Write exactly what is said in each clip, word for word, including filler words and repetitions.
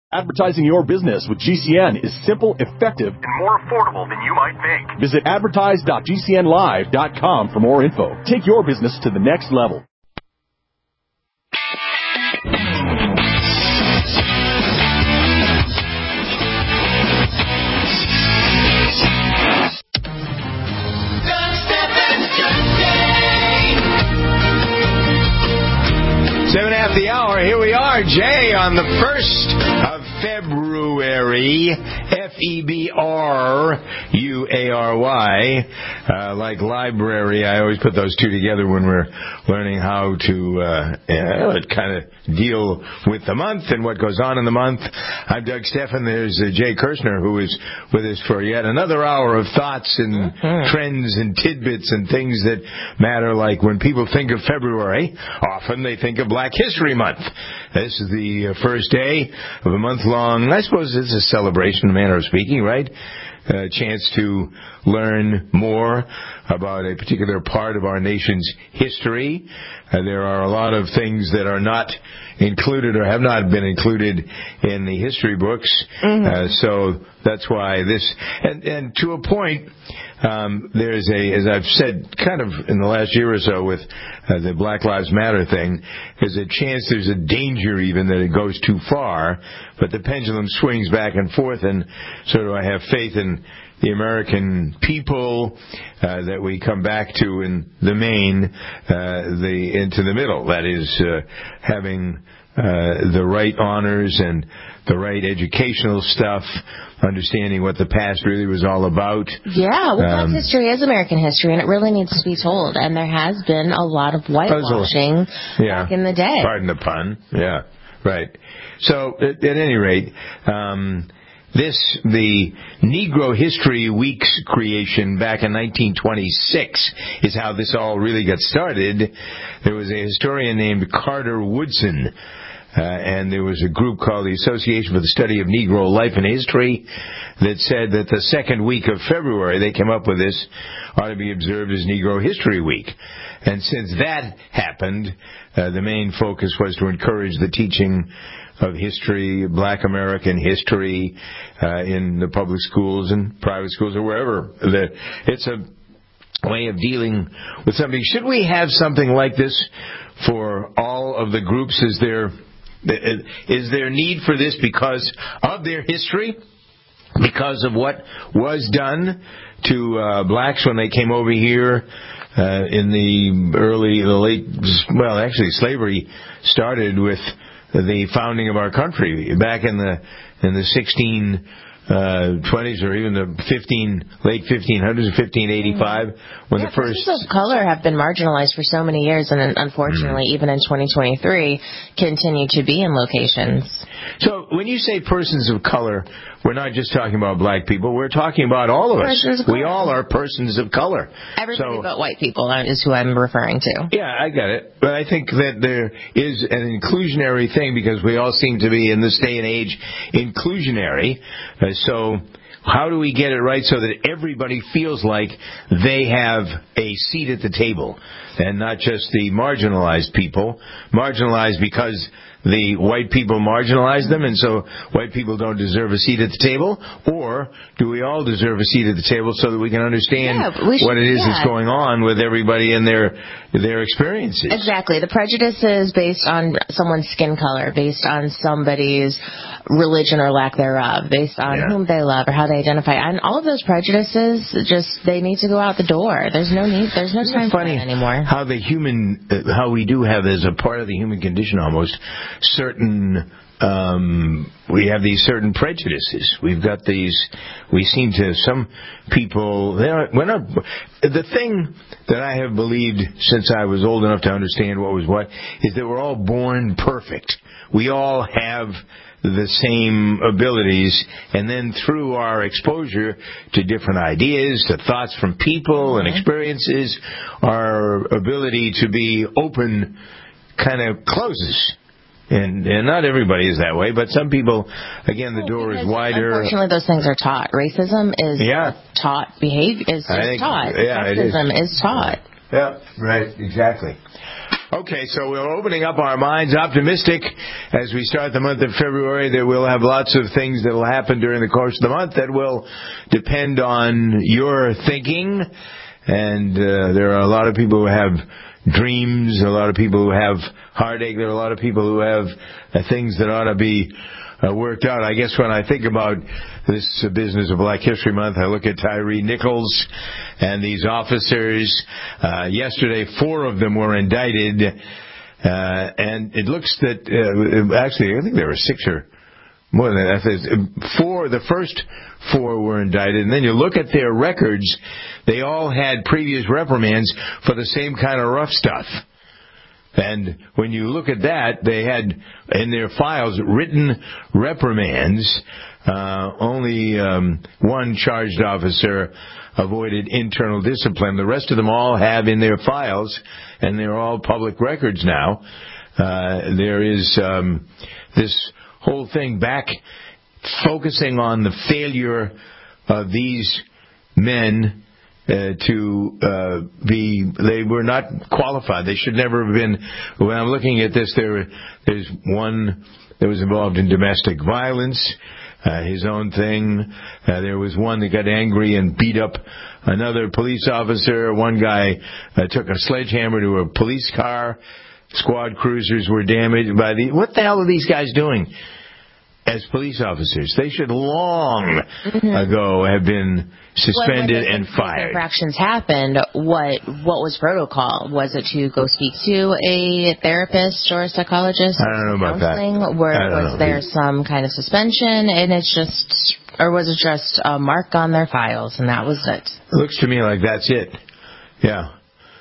Advertising your business with G C N is simple, effective, and more affordable than you might think. Visit advertise dot g c n live dot com for more info. Take your business to the next level. Seven after the hour, here we are, Jay, on the first of February, F E B R U A R Y, uh, like library. I always put those two together when we're learning how to uh, uh, kind of deal with the month and what goes on in the month. I'm Doug Stephan. There's uh, Jay Kirshner, who is with us for yet another hour of thoughts and mm-hmm. trends and tidbits and things that matter, like when people think of February, often they think of Black History Month. This is the first day of a month-long, I suppose it's a celebration, a manner of speaking, right? A chance to learn more about a particular part of our nation's history. Uh, there are a lot of things that are not included or have not been included in the history books. Mm-hmm. Uh, so that's why this, and, and to a point, um, there's a, as I've said kind of in the last year or so with uh, the Black Lives Matter thing, there's a chance, there's a danger even that it goes too far, but the pendulum swings back and forth, and so do I have faith in the American people uh, that we come back to in the main, uh, the into the middle. That is uh, having uh, the right honors and the right educational stuff, understanding what the past really was all about. Yeah, well, um, Black history is American history, and it really needs to be told. And there has been a lot of whitewashing yeah, back in the day. Pardon the pun. Yeah, right. So, at, at any rate, um, this, the Negro History Week's creation back in nineteen twenty-six is how this all really got started. There was a historian named Carter Woodson, uh, and there was a group called the Association for the Study of Negro Life and History that said that the second week of February, they came up with this, ought to be observed as Negro History Week. And since that happened, uh, the main focus was to encourage the teaching of history, Black American history, uh, in the public schools and private schools or wherever. The, it's a way of dealing with something. Should we have something like this for all of the groups? Is there is there need for this because of their history? Because of what was done to uh, blacks when they came over here uh, in the early, the late, well, actually slavery started with the founding of our country back in the in the sixteen twenties or even the fifteen late fifteen hundreds, fifteen eighty-five, when yeah, the first persons of color have been marginalized for so many years, and unfortunately, mm-hmm. even in twenty twenty-three, continue to be in locations. So when you say persons of color, we're not just talking about black people. We're talking about all of us. Persons of we color. all are persons of color. Everybody so, but white people is who I'm referring to. Yeah, I get it. But I think that there is an inclusionary thing because we all seem to be, in this day and age, inclusionary. Uh, so how do we get it right so that everybody feels like they have a seat at the table and not just the marginalized people, marginalized because the white people marginalize them, and so white people don't deserve a seat at the table? Or do we all deserve a seat at the table so that we can understand yeah, we should, what it is yeah. that's going on with everybody and their their experiences? Exactly. The prejudice is based on someone's skin color, based on somebody's religion or lack thereof, based on yeah. whom they love or how they identify. And all of those prejudices, just, they need to go out the door. There's no need, there's no Isn't time it funny for that anymore. How the human, uh, how we do have as a part of the human condition almost, certain, um, we have these certain prejudices. We've got these, we seem to, some people, they're, we're not, the thing that I have believed since I was old enough to understand what was what, is that we're all born perfect. We all have the same abilities, and then through our exposure to different ideas, to thoughts from people mm-hmm. and experiences, our ability to be open kind of closes. And, and not everybody is that way, but some people, again, the door is wider. Unfortunately, those things are taught. Racism is yeah. taught. Behavior is just think, taught. Yeah, Sexism it is. is taught. Yeah, right, exactly. Okay, so we're opening up our minds, optimistic as we start the month of February that we'll have lots of things that will happen during the course of the month that will depend on your thinking. And uh, there are a lot of people who have dreams, a lot of people who have heartache, there are a lot of people who have uh, things that ought to be uh, worked out. I guess when I think about this uh, business of Black History Month, I look at Tyree Nichols and these officers. Uh, yesterday, four of them were indicted, uh, and it looks that, uh, actually, I think there were six or more than that. Four, the first four were indicted, and then you look at their records, they all had previous reprimands for the same kind of rough stuff. And when you look at that, they had in their files written reprimands. Uh, only um, one charged officer avoided internal discipline. The rest of them all have in their files, and they're all public records now. Uh, there is um, this whole thing back focusing on the failure of these men Uh, to uh, be, they were not qualified. They should never have been. When I'm looking at this, there, there's one that was involved in domestic violence, uh, his own thing. Uh, there was one that got angry and beat up another police officer. One guy uh, took a sledgehammer to a police car. Squad cruisers were damaged by the. What the hell are these guys doing as police officers? They should long mm-hmm. ago have been suspended when, when and fired. Infractions happened. What what was protocol? Was it to go speak to a therapist or a psychologist? I don't know about that. Where was know. there some kind of suspension, and it's just, or was it just a mark on their files, and that was it? It looks to me like that's it. Yeah.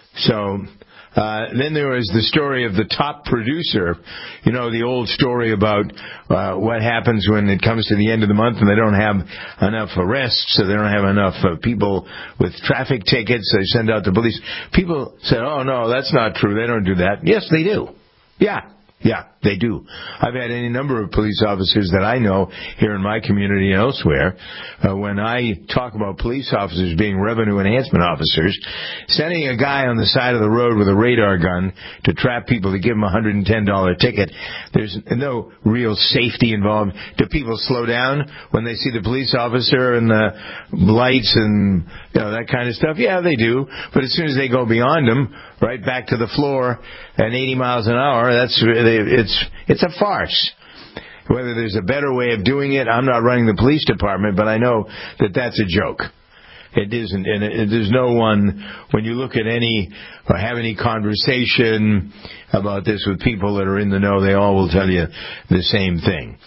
So. Uh, then there was the story of the top producer. You know, the old story about uh, what happens when it comes to the end of the month and they don't have enough arrests, so they don't have enough uh, people with traffic tickets. They send out the police. People said, oh, no, that's not true. They don't do that. Yes, they do. Yeah. Yeah, they do. I've had any number of police officers that I know here in my community and elsewhere. Uh, when I talk about police officers being revenue enhancement officers, sending a guy on the side of the road with a radar gun to trap people to give him a one hundred ten dollars ticket, there's no real safety involved. Do people slow down when they see the police officer and the lights and, you know, that kind of stuff? Yeah, they do. But as soon as they go beyond them, right back to the floor at eighty miles an hour, that's it's it's a farce. Whether there's a better way of doing it, I'm not running the police department, but I know that that's a joke. It isn't, and it, there's no one, when you look at any, or have any conversation about this with people that are in the know, they all will tell you the same thing.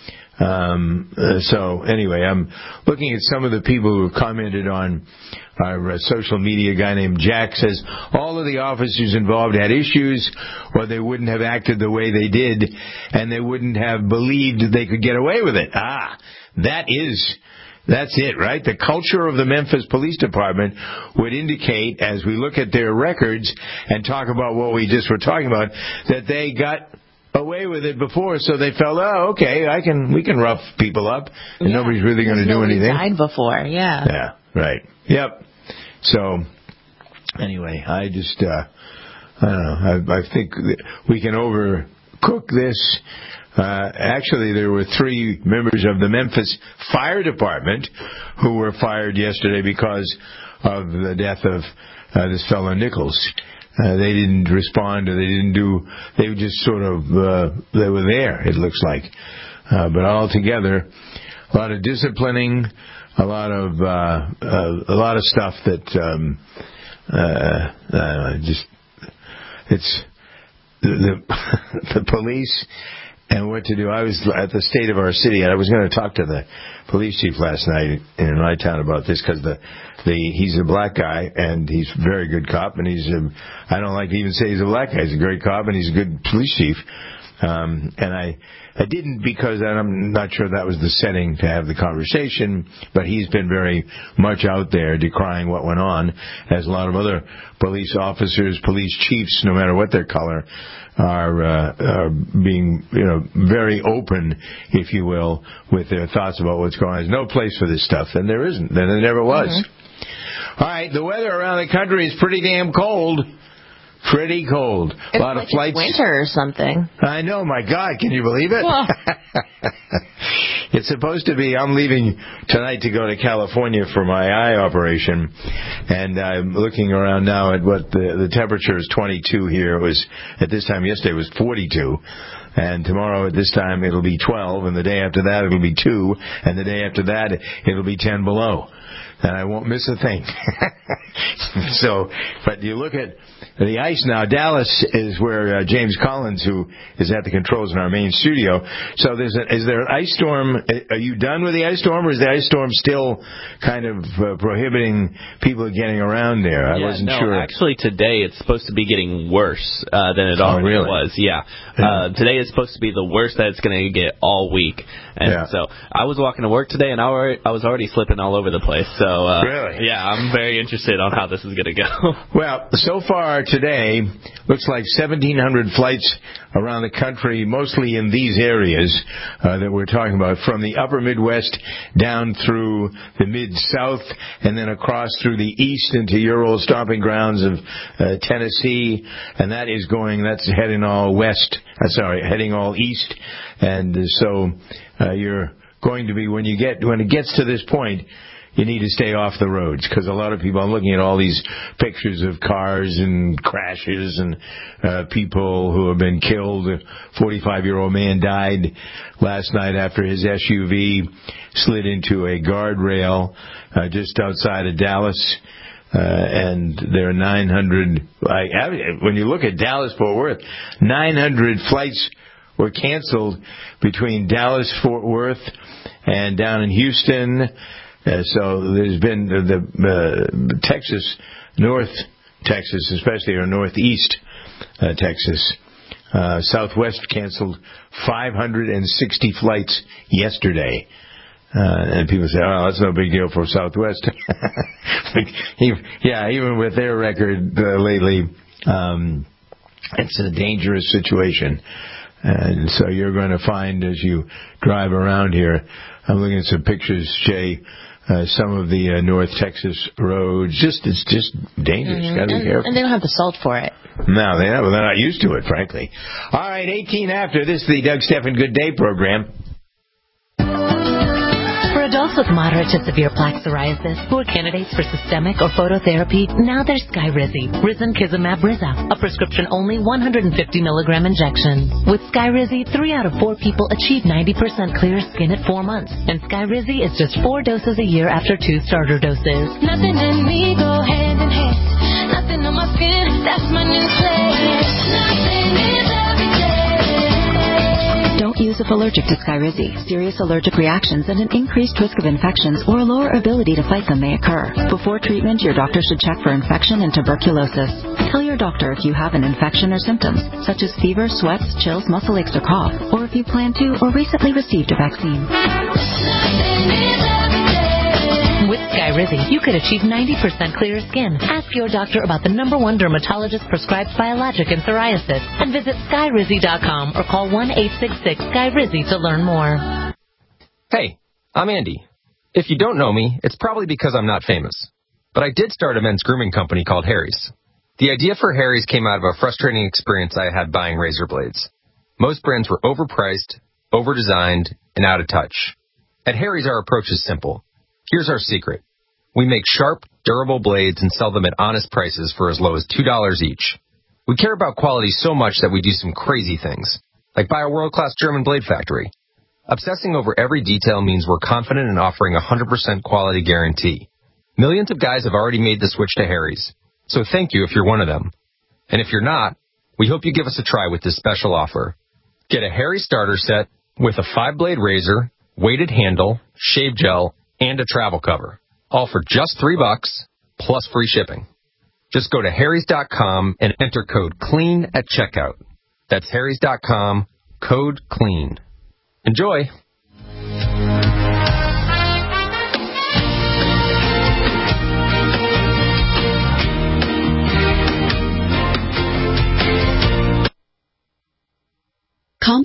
Um, uh, so anyway, I'm looking at some of the people who have commented on our uh, social media. A guy named Jack says all of the officers involved had issues, or they wouldn't have acted the way they did, and they wouldn't have believed they could get away with it. Ah, that is, that's it, right? The culture of the Memphis Police Department would indicate, as we look at their records and talk about what we just were talking about, that they got away with it before, so they felt, oh, okay, I can, we can rough people up, and yeah, nobody's really going to do anything. Died before, yeah. Yeah, right. Yep. So, anyway, I just, uh, I don't know, I, I think we can overcook this. Uh, actually, there were three members of the Memphis Fire Department who were fired yesterday because of the death of uh, this fellow Nichols. Uh, they didn't respond, or they didn't do, they were just sort of, uh, they were there, it looks like. Uh, but altogether, a lot of disciplining, a lot of, uh, uh, a lot of stuff that, um, uh, uh, just, it's, the, the, the police and what to do. I was at the state of our city, and I was going to talk to the police chief last night in my town about this, because the, the, he's a black guy, and he's a very good cop, and he's a, I don't like to even say he's a black guy, he's a great cop, and he's a good police chief. Um, and I, I didn't, because I'm not sure that was the setting to have the conversation, but he's been very much out there decrying what went on, as a lot of other police officers, police chiefs, no matter what their color, are, uh, are being, you know, very open, if you will, with their thoughts about what's going on. There's no place for this stuff, and there isn't, and there never was. Mm-hmm. All right, the weather around the country is pretty damn cold. Pretty cold. It's a lot like of flights. It's winter or something. I know, my God, can you believe it? It's supposed to be, I'm leaving tonight to go to California for my eye operation, and I'm looking around now at what the, the temperature is twenty-two here. It was, at this time yesterday, it was forty-two. And tomorrow at this time it'll be twelve, and the day after that it'll be two, and the day after that it'll be ten below. And I won't miss a thing. So, but you look at the ice now. Dallas is where uh, James Collins, who is at the controls in our main studio. So there's a, is there an ice storm? Are you done with the ice storm, or is the ice storm still kind of uh, prohibiting people getting around there? I yeah, wasn't no, sure. Actually, today it's supposed to be getting worse uh, than it Oh, already really? was. Yeah. Uh, today is supposed to be the worst that it's going to get all week. And Yeah. so I was walking to work today, and I, already, I was already slipping all over the place. So uh, Really? yeah, I'm very interested on how this is going to go. Well, so far today, looks like seventeen hundred flights around the country, mostly in these areas uh, that we're talking about, from the upper Midwest down through the Mid-South, and then across through the East into your old stomping grounds of uh, Tennessee, and that is going, that's heading all west, uh, sorry, heading all east, and uh, so uh, you're going to be, when you get, when it gets to this point, you need to stay off the roads, because a lot of people, I'm looking at all these pictures of cars and crashes and uh, people who have been killed. A forty-five-year-old man died last night after his S U V slid into a guardrail uh, just outside of Dallas. Uh, and there are nine hundred, like, when you look at Dallas-Fort Worth, nine hundred flights were canceled between Dallas-Fort Worth and down in Houston. Uh, so there's been the, the uh, Texas, North Texas especially, or Northeast uh, Texas. Uh, Southwest canceled five hundred sixty flights yesterday. Uh, and people say, oh, that's no big deal for Southwest. Yeah, even with their record uh, lately, um, it's a dangerous situation. And so you're going to find, as you drive around here, I'm looking at some pictures, Jay, uh, some of the uh, North Texas roads. Just It's just dangerous. Mm-hmm. Got to be and, careful. and they don't have the salt for it. No, they don't. They're not used to it, frankly. All right, eighteen after. This is the Doug Stephan Good Day program. For adults with moderate to severe plaque psoriasis who are candidates for systemic or phototherapy, now there's Skyrizi, Risankizumab Riza, a prescription-only one hundred fifty milligram injection. With Skyrizi, three out of four people achieve ninety percent clear skin at four months, and Skyrizi is just four doses a year after two starter doses. Nothing in me go hand in hand. Nothing on my skin, that's my new place. Nothing is every day. Don't use if allergic to Skyrizi. Serious allergic reactions and an increased risk of infections or a lower ability to fight them may occur. Before treatment, your doctor should check for infection and tuberculosis. Tell your doctor if you have an infection or symptoms, such as fever, sweats, chills, muscle aches, or cough, or if you plan to or recently received a vaccine. With Skyrizi, you could achieve ninety percent clearer skin. Ask your doctor about the number one dermatologist prescribed biologic in psoriasis and visit Skyrizi dot com or call one eight six six Skyrizi to learn more. Hey, I'm Andy. If you don't know me, it's probably because I'm not famous. But I did start a men's grooming company called Harry's. The idea for Harry's came out of a frustrating experience I had buying razor blades. Most brands were overpriced, overdesigned, and out of touch. At Harry's, our approach is simple. Here's our secret. We make sharp, durable blades and sell them at honest prices for as low as two dollars each. We care about quality so much that we do some crazy things, like buy a world-class German blade factory. Obsessing over every detail means we're confident in offering a one hundred percent quality guarantee. Millions of guys have already made the switch to Harry's, so thank you if you're one of them. And if you're not, we hope you give us a try with this special offer. Get a Harry's starter set with a five-blade razor, weighted handle, shave gel, and a travel cover, all for just three bucks, plus free shipping. Just go to harrys dot com and enter code CLEAN at checkout. That's harrys dot com, code CLEAN. Enjoy!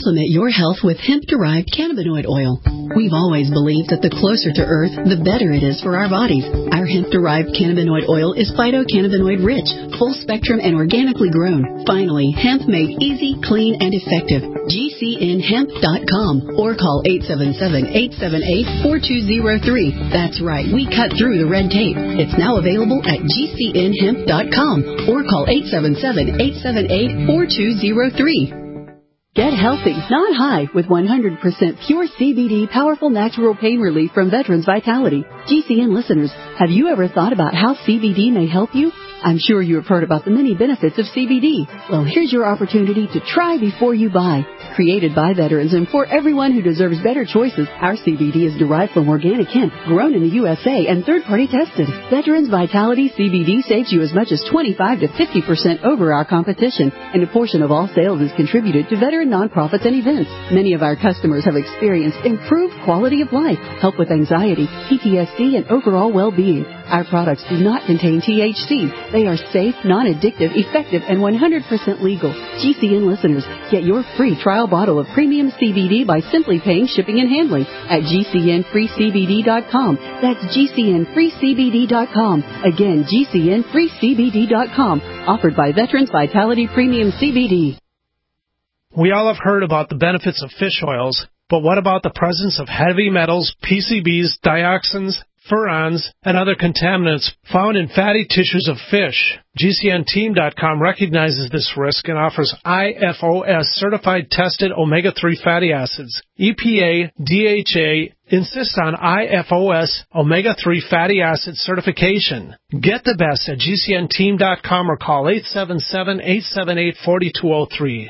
Supplement your health with hemp-derived cannabinoid oil. We've always believed that the closer to Earth, the better it is for our bodies. Our hemp-derived cannabinoid oil is phytocannabinoid rich, full spectrum, and organically grown. Finally, hemp made easy, clean, and effective. G C N hemp dot com or call eight seven seven, eight seven eight, four two zero three. That's right, we cut through the red tape. It's now available at G C N hemp dot com or call eight seven seven, eight seven eight, four two zero three. Get healthy, not high, with one hundred percent pure C B D powerful natural pain relief from Veterans Vitality. G C N listeners, have you ever thought about how C B D may help you? I'm sure you have heard about the many benefits of C B D. Well, here's your opportunity to try before you buy. Created by veterans and for everyone who deserves better choices, our C B D is derived from organic hemp, grown in the U S A and third-party tested. Veterans Vitality C B D saves you as much as twenty-five to fifty percent over our competition, and a portion of all sales is contributed to veteran nonprofits and events. Many of our customers have experienced improved quality of life, help with anxiety, P T S D, and overall well-being. Our products do not contain T H C. They are safe, non-addictive, effective, and one hundred percent legal. G C N listeners, get your free trial bottle of premium C B D by simply paying shipping and handling at G C N free C B D dot com. That's G C N free C B D dot com. Again, G C N free C B D dot com. Offered by Veterans Vitality Premium C B D. We all have heard about the benefits of fish oils, but what about the presence of heavy metals, P C Bs, dioxins, furans, and other contaminants found in fatty tissues of fish? G C N team dot com recognizes this risk and offers I F O S certified tested omega three fatty acids. E P A, D H A insists on I F O S omega three fatty acid certification. Get the best at G C N team dot com or call eight seven seven, eight seven eight, four two zero three.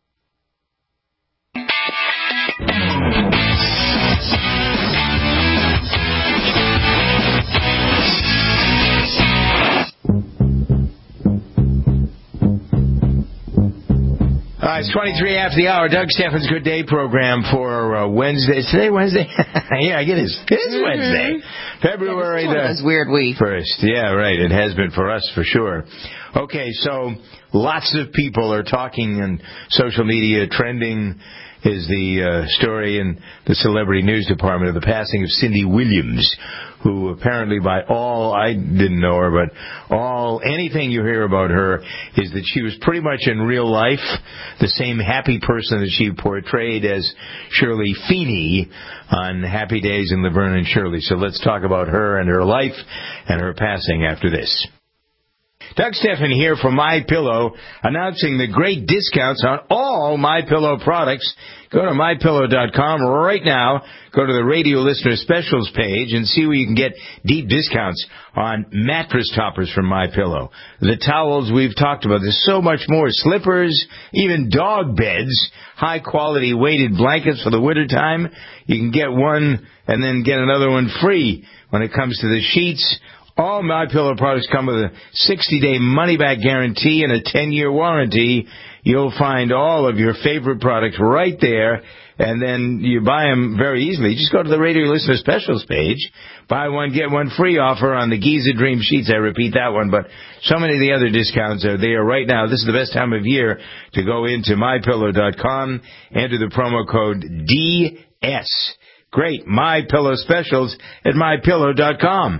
All right, it's twenty-three after the hour. Doug Steffens' Good Day program for uh, Wednesday. Is today Wednesday? Yeah, I get it. It is mm-hmm. Wednesday. February yeah, the weird week. first. Yeah, right. It has been for us for sure. Okay, so lots of people are talking on social media. Trending is the uh, story in the celebrity news department of the passing of Cindy Williams, who apparently by all, I didn't know her, but all, anything you hear about her is that she was pretty much in real life the same happy person that she portrayed as Shirley Feeney on Happy Days in Laverne and Shirley. So let's talk about her and her life and her passing after this. Doug Stephan here from MyPillow, announcing the great discounts on all MyPillow products. Go to my pillow dot com right now. Go to the radio listener specials page and see where you can get deep discounts on mattress toppers from MyPillow. The towels we've talked about. There's so much more. Slippers, even dog beds, high-quality weighted blankets for the wintertime. You can get one and then get another one free when it comes to the sheets. All MyPillow products come with a sixty-day money-back guarantee and a ten-year warranty. You'll find all of your favorite products right there, and then you buy them very easily. Just go to the Radio Listener Specials page. Buy one, get one free offer on the Giza Dream Sheets. I repeat that one, but so many of the other discounts are there right now. This is the best time of year to go into my pillow dot com, enter the promo code D S. Great, MyPillow specials at my pillow dot com.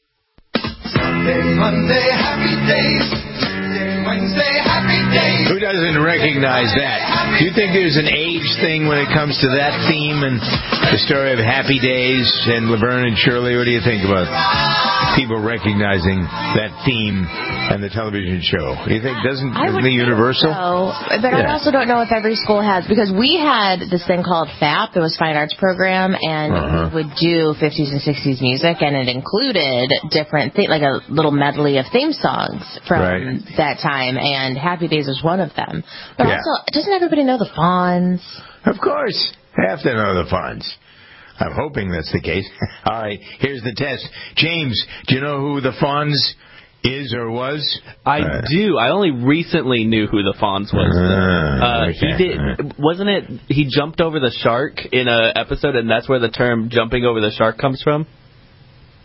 Sunday, Monday, happy days. Tuesday, Wednesday, happy days. Who doesn't recognize that? Do you think there's an age thing when it comes to that theme and the story of Happy Days and Laverne and Shirley? What do you think about people recognizing that theme and the television show? Do you think doesn't isn't it universal? So, but yeah. I also don't know if every school has, because we had this thing called F A P, it was Fine Arts Program, and uh-huh. we would do fifties and sixties music, and it included different things, like a little medley of theme songs from right. that time, and Happy Days was one of them. But yeah. also, doesn't everybody know the Fonz? Of course. Have to know the Fonz. I'm hoping that's the case. All right, here's the test. James, do you know who the Fonz is or was? I uh, do. I only recently knew who the Fonz was. Uh, uh, okay. He did. Wasn't it? He jumped over the shark in an episode, and that's where the term "jumping over the shark" comes from.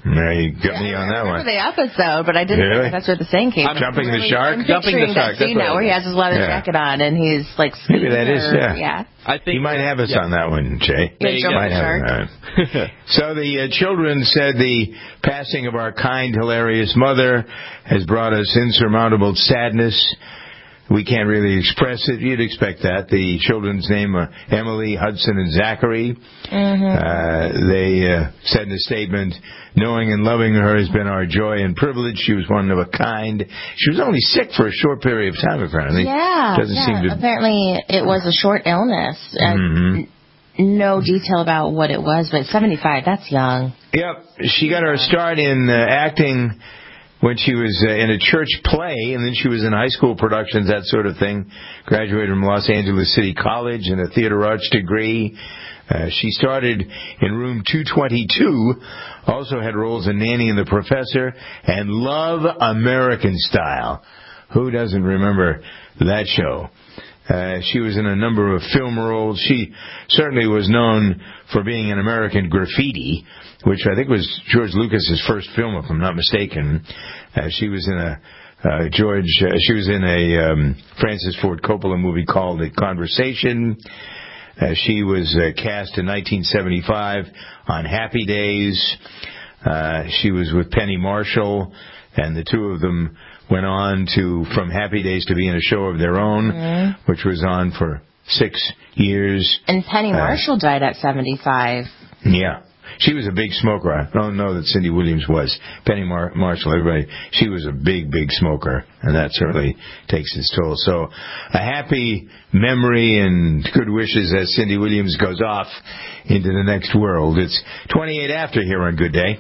There you got me on that I one. remember the episode, but I didn't Really? think that's where the saying came from. Jumping the Really, shark? I'm Jumping the picturing shark, that scene that's now what where it he has his leather Yeah. jacket on and he's like Maybe that is, or- yeah. yeah. I think He might have us yeah. on that one, Jay. There you go. Might have Shark. that. So the uh, children said the passing of our kind, hilarious mother has brought us insurmountable sadness. We can't really express it. You'd expect that. The children's name are Emily, Hudson, and Zachary. Mm-hmm. Uh, they uh, said in a statement, knowing and loving her has been our joy and privilege. She was one of a kind. She was only sick for a short period of time, apparently. Yeah, Doesn't yeah. seem to... Apparently it was a short illness. Mm-hmm. Uh, no detail about what it was, but seventy-five, that's young. Yep. She got her start in uh, acting when she was uh, in a church play, and then she was in high school productions, that sort of thing. Graduated from Los Angeles City College and a theater arts degree. Uh, she started in Room two twenty-two, also had roles in Nanny and the Professor, and Love American Style. Who doesn't remember that show? Uh, she was in a number of film roles. She certainly was known for being in American Graffiti, which I think was George Lucas's first film, if I'm not mistaken. Uh, she was in a uh, George. Uh, she was in a um, Francis Ford Coppola movie called The Conversation. Uh, she was uh, cast in nineteen seventy-five on Happy Days. Uh, she was with Penny Marshall, and the two of them went on to, from Happy Days, to be in a show of their own, mm-hmm. which was on for six years. And Penny Marshall uh, died at seventy-five. Yeah. She was a big smoker. I don't know that Cindy Williams was. Penny Mar- Marshall, everybody, she was a big, big smoker, and that certainly takes its toll. So a happy memory and good wishes as Cindy Williams goes off into the next world. It's twenty-eight after here on Good Day.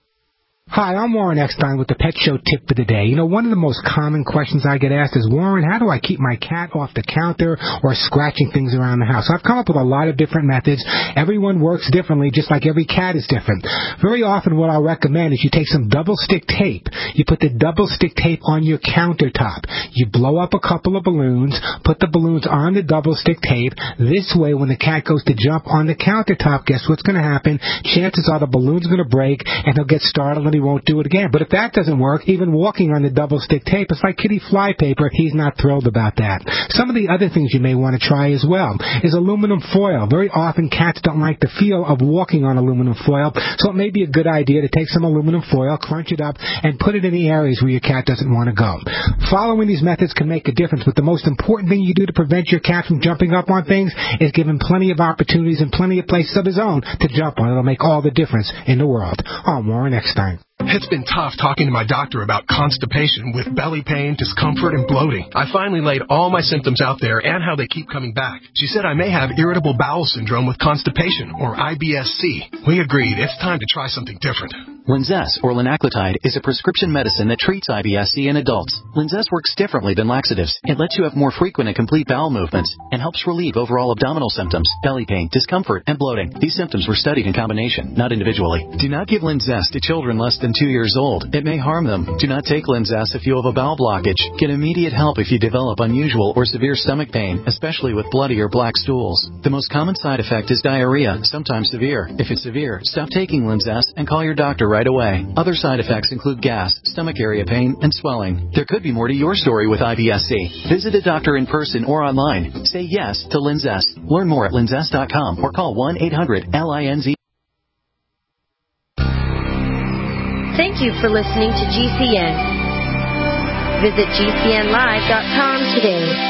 Hi, I'm Warren Eckstein with the Pet Show Tip for the Day. You know, one of the most common questions I get asked is, Warren, how do I keep my cat off the counter or scratching things around the house? So I've come up with a lot of different methods. Everyone works differently, just like every cat is different. Very often what I'll recommend is you take some double-stick tape. You put the double-stick tape on your countertop. You blow up a couple of balloons, put the balloons on the double-stick tape. This way, when the cat goes to jump on the countertop, guess what's going to happen? Chances are the balloon's going to break, and he'll get startled and he won't do it again. But if that doesn't work, even walking on the double-stick tape, it's like kitty fly paper. He's not thrilled about that. Some of the other things you may want to try as well is aluminum foil. Very often cats don't like the feel of walking on aluminum foil, so it may be a good idea to take some aluminum foil, crunch it up, and put it in the areas where your cat doesn't want to go. Following these methods can make a difference, but the most important thing you do to prevent your cat from jumping up on things is give him plenty of opportunities and plenty of places of his own to jump on. It'll make all the difference in the world. I'm Warren Eckstein. It's been tough talking to my doctor about constipation with belly pain, discomfort, and bloating. I finally laid all my symptoms out there and how they keep coming back. She said I may have irritable bowel syndrome with constipation, or I B S C. We agreed it's time to try something different. Linzess, or linaclotide, is a prescription medicine that treats I B S C in adults. Linzess works differently than laxatives. It lets you have more frequent and complete bowel movements and helps relieve overall abdominal symptoms, belly pain, discomfort, and bloating. These symptoms were studied in combination, not individually. Do not give Linzess to children less than two years old. It may harm them. Do not take Linzess if you have a bowel blockage. Get immediate help if you develop unusual or severe stomach pain, especially with bloody or black stools. The most common side effect is diarrhea, sometimes severe. If it's severe, stop taking Linzess and call your doctor right away. Other side effects include gas, stomach area pain, and swelling. There could be more to your story with I B S C. Visit a doctor in person or online. Say yes to Linzess. Learn more at linzess dot com or call one eight hundred L I N Z. Thank you for listening to G C N. Visit G C N live dot com today.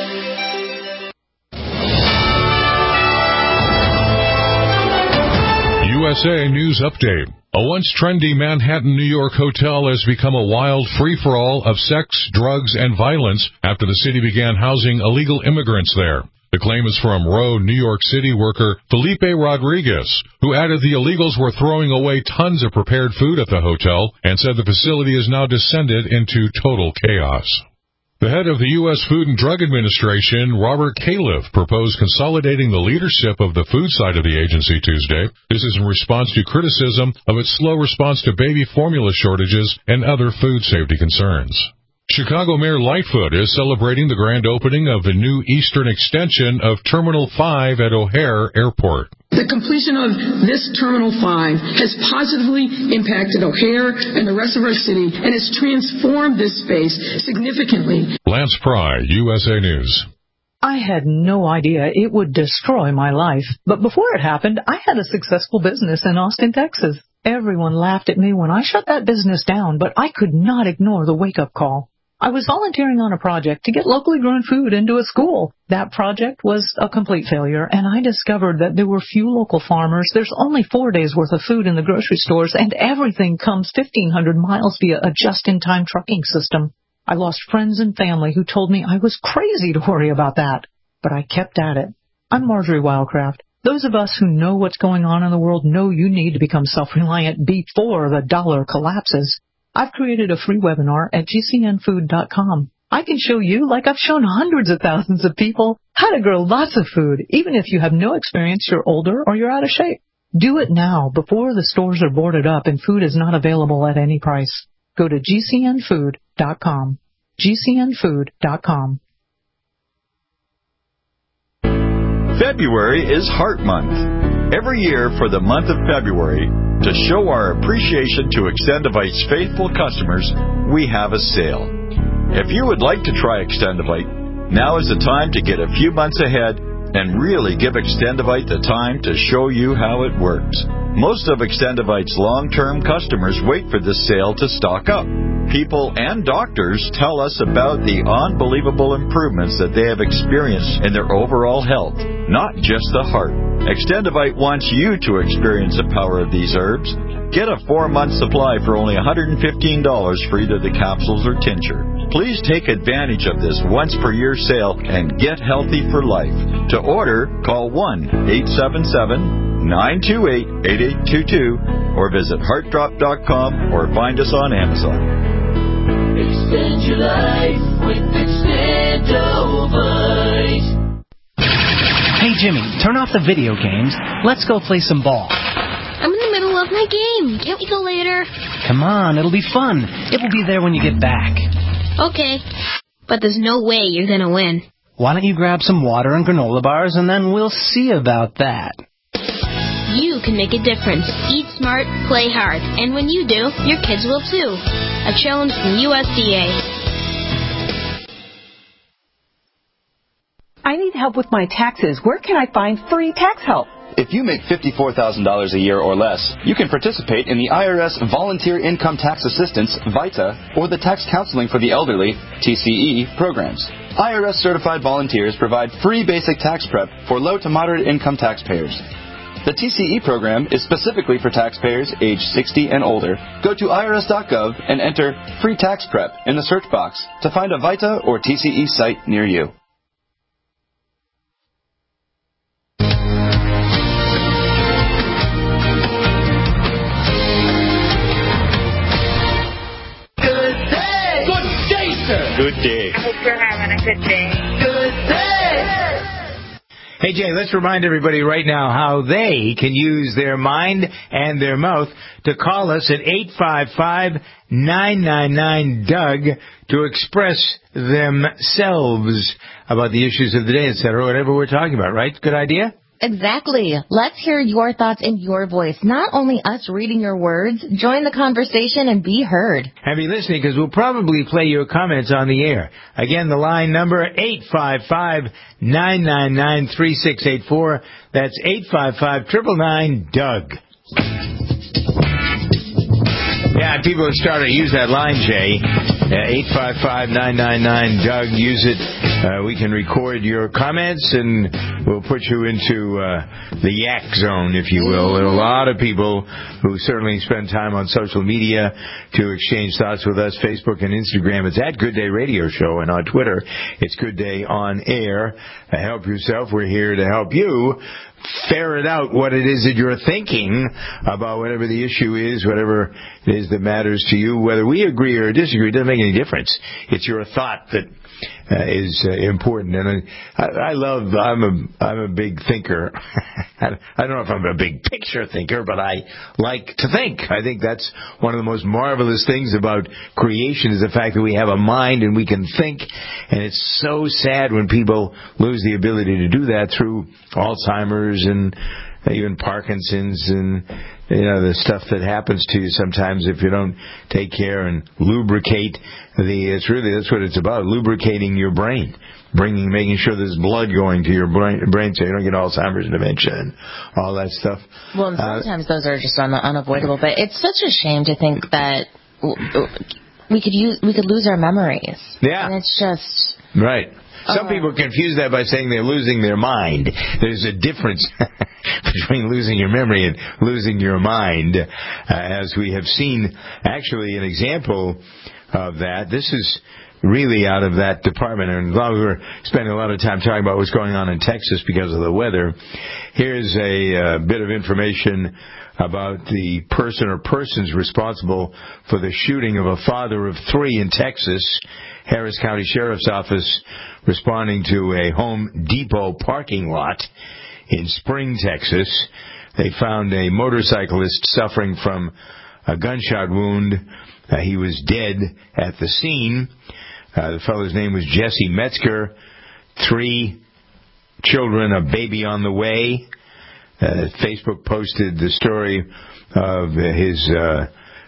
U S A News Update. A once trendy Manhattan, New York hotel has become a wild free-for-all of sex, drugs, and violence after the city began housing illegal immigrants there. The claim is from Row, New York City worker Felipe Rodriguez, who added the illegals were throwing away tons of prepared food at the hotel and said the facility has now descended into total chaos. The head of the U S Food and Drug Administration, Robert Califf, proposed consolidating the leadership of the food side of the agency Tuesday. This is in response to criticism of its slow response to baby formula shortages and other food safety concerns. Chicago Mayor Lightfoot is celebrating the grand opening of the new eastern extension of Terminal five at O'Hare Airport. The completion of this Terminal five has positively impacted O'Hare and the rest of our city and has transformed this space significantly. Lance Pry, U S A News. I had no idea it would destroy my life, but before it happened, I had a successful business in Austin, Texas. Everyone laughed at me when I shut that business down, but I could not ignore the wake-up call. I was volunteering on a project to get locally grown food into a school. That project was a complete failure, and I discovered that there were few local farmers. There's only four days' worth of food in the grocery stores, and everything comes fifteen hundred miles via a just-in-time trucking system. I lost friends and family who told me I was crazy to worry about that, but I kept at it. I'm Marjorie Wildcraft. Those of us who know what's going on in the world know you need to become self-reliant before the dollar collapses. I've created a free webinar at G C N food dot com. I can show you, like I've shown hundreds of thousands of people, how to grow lots of food, even if you have no experience, you're older, or you're out of shape. Do it now, before the stores are boarded up and food is not available at any price. Go to G C N food dot com. G C N food dot com. February is Heart Month. Every year for the month of February, to show our appreciation to Extendivite's faithful customers, we have a sale. If you would like to try Extendivite, now is the time to get a few months ahead and really give Extendivite the time to show you how it works. Most of Extendivite's long-term customers wait for this sale to stock up. People and doctors tell us about the unbelievable improvements that they have experienced in their overall health, not just the heart. Extendivite wants you to experience the power of these herbs. Get a four-month supply for only one hundred fifteen dollars for either the capsules or tincture. Please take advantage of this once-per-year sale and get healthy for life. To order, call one eight seven seven, nine two eight, eight eight two two or visit heart drop dot com or find us on Amazon. Extend your life with Extendivite. Hey, Jimmy, turn off the video games. Let's go play some ball. I'm in the middle of my game. Can't we go later? Come on, it'll be fun. It will be there when you get back. Okay, but there's no way you're going to win. Why don't you grab some water and granola bars, and then we'll see about that. You can make a difference. Eat smart, play hard. And when you do, your kids will too. A challenge from U S D A. I need help with my taxes. Where can I find free tax help? If you make fifty-four thousand dollars a year or less, you can participate in the I R S Volunteer Income Tax Assistance, VITA, or the Tax Counseling for the Elderly, T C E, programs. I R S-certified volunteers provide free basic tax prep for low to moderate income taxpayers. The T C E program is specifically for taxpayers age sixty and older. Go to I R S dot gov and enter Free Tax Prep in the search box to find a VITA or T C E site near you. Good day. I hope you're having a good day. Good day. Hey, Jay, let's remind everybody right now how they can use their mind and their mouth to call us at eight five five, nine nine nine, D U G to express themselves about the issues of the day, et cetera, whatever we're talking about, right? Good idea? Exactly. Let's hear your thoughts in your voice. Not only us reading your words, join the conversation and be heard. And be listening, because we'll probably play your comments on the air. Again, the line number, eight five five, nine nine nine, three six eight four. That's eight five five, nine nine nine, D U G. Yeah, people have started to use that line, Jay. Uh, eight five five, nine nine nine, D U G. Use it. Uh, we can record your comments, and we'll put you into uh, the yak zone, if you will. There are a lot of people who certainly spend time on social media to exchange thoughts with us. Facebook and Instagram, it's at Good Day Radio Show, and on Twitter, it's Good Day On Air. Uh, help yourself. We're here to help you. ferret out what it is that you're thinking about whatever the issue is, whatever it is that matters to you. Whether we agree or disagree, it doesn't make any difference. It's your thought that uh, is uh, important. And I, I love, I'm a, I'm a big thinker. I don't know if I'm a big picture thinker, but I like to think. I think that's one of the most marvelous things about creation is the fact that we have a mind and we can think. And it's so sad when people lose the ability to do that through Alzheimer's and even Parkinson's and, you know, the stuff that happens to you sometimes if you don't take care and lubricate the, it's really, that's what it's about, lubricating your brain, bringing, making sure there's blood going to your brain, brain so you don't get Alzheimer's and dementia and all that stuff. Well, and sometimes uh, those are just un- unavoidable, but it's such a shame to think that we could use, we could lose our memories. Yeah. And it's just... Right. Some uh, people confuse that by saying they're losing their mind. There's a difference between losing your memory and losing your mind, uh, as we have seen actually an example of that. This is really out of that department, and while we were spending a lot of time talking about what's going on in Texas because of the weather, here's a uh, bit of information about the person or persons responsible for the shooting of a father of three in Texas. Harris County Sheriff's Office responding to a Home Depot parking lot in Spring, Texas. They found a motorcyclist suffering from a gunshot wound. Uh, he was dead at the scene. Uh, the fellow's name was Jesse Metzger. Three children, a baby on the way. Uh, Facebook posted the story of his uh,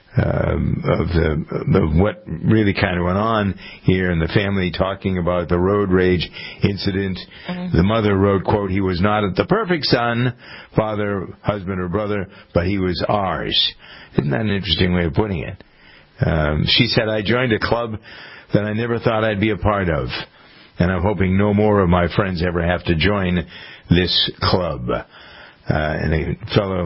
um, of the of what really kind of went on here, and the family talking about the road rage incident. Mm-hmm. The mother wrote, quote, "He was not the perfect son, father, husband, or brother, but he was ours." Isn't that an interesting way of putting it? Um, she said, "I joined a club that I never thought I'd be a part of, and I'm hoping no more of my friends ever have to join this club." Uh, and a fellow